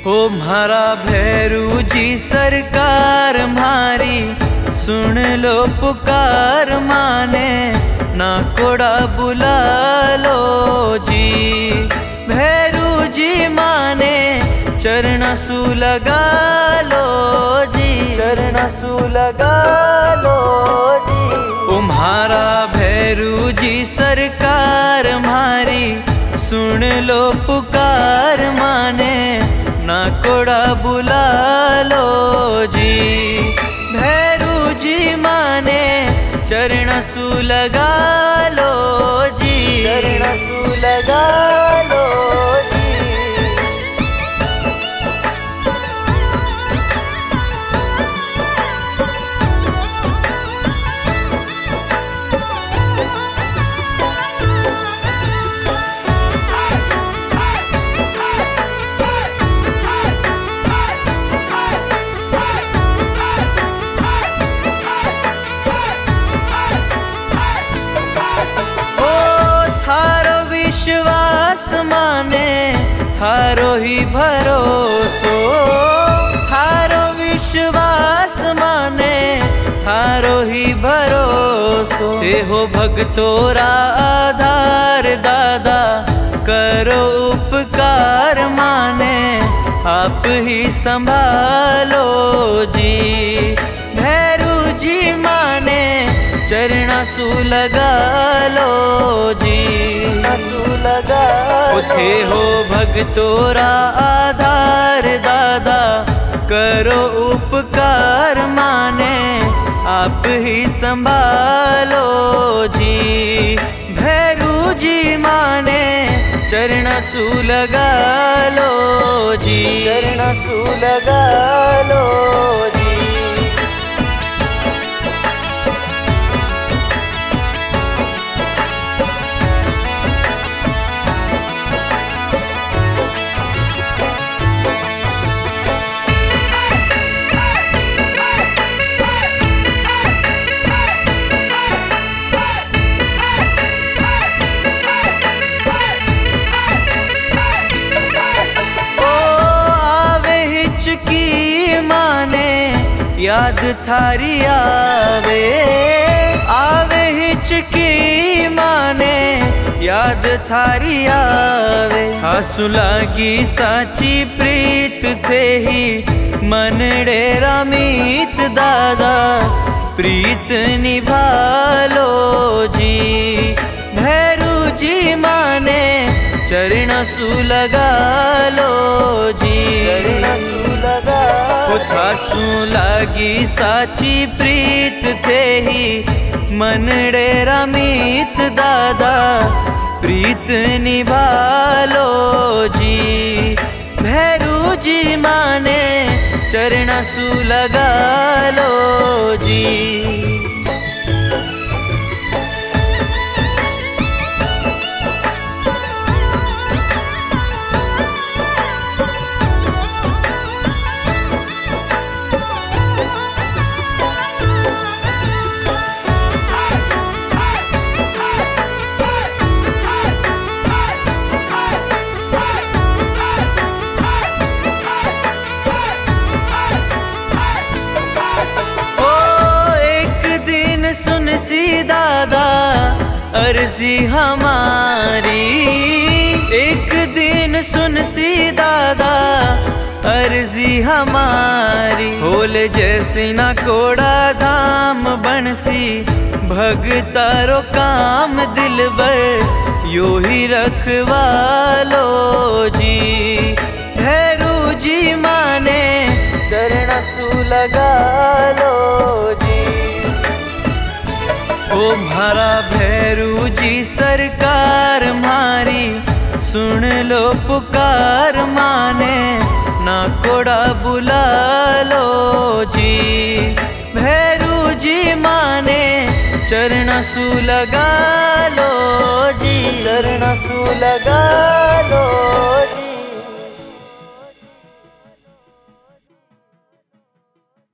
हो म्हारा भैरू जी सरकार म्हारी, सुन लो पुकार माने, ना कोड़ा बुला लो जी। भैरू जी माने चरण सु लगा लो जी, चरण सु लगा लो जी। तुम्हारा भैरू जी सरकार म्हारी, सुन लो पुकार माने, ना कोड़ा बुला लो जी। भैरू जी माने चरण सु लगा लो जी, चरण सु लगा लो जी। विश्वास माने थारो ही भरोसो, थारो विश्वास माने थारो ही भरोसो। से हो भगतोरा आधार दादा, करो उपकार माने, आप ही संभालो जी। भैरू जी माने चरण सु लगा लो जी, लगा उठे हो भगतोरा आधार दादा, करो उपकार माने, आप ही संभालो जी। भैरू जी माने चरण सु लगा लो जी, चरण सु लगा लो जी। की माने याद थारी आवे, आवे हिचकी माने याद थारी आवे। आंसू लागी साची प्रीत थे ही, मन डेरा मीत दादा, प्रीत निभा लो जी। भैरू जी माने चरण सु लगा लो जी, चरण सु लगा। थासु लागी साची प्रीत थे ही, मन डेरा मीत दादा, प्रीत निभा लो जी। भैरू जी माने चरण सु लगा लो जी। सी दादा अर्जी हमारी, एक दिन सुन सी दादा अर्जी हमारी। होल जैसी ना कोड़ा धाम बनसी, भगतारो काम दिलबर यो ही रखवालो जी। भैरू जी माने चरण सु लगा लो जी। ओ म्हारा भैरू जी सरकार म्हारी, सुन लो पुकार माने, ना कोड़ा बुला लो जी। भैरू जी माने चरण सु लगा लो जी, चरण सु लगा लो।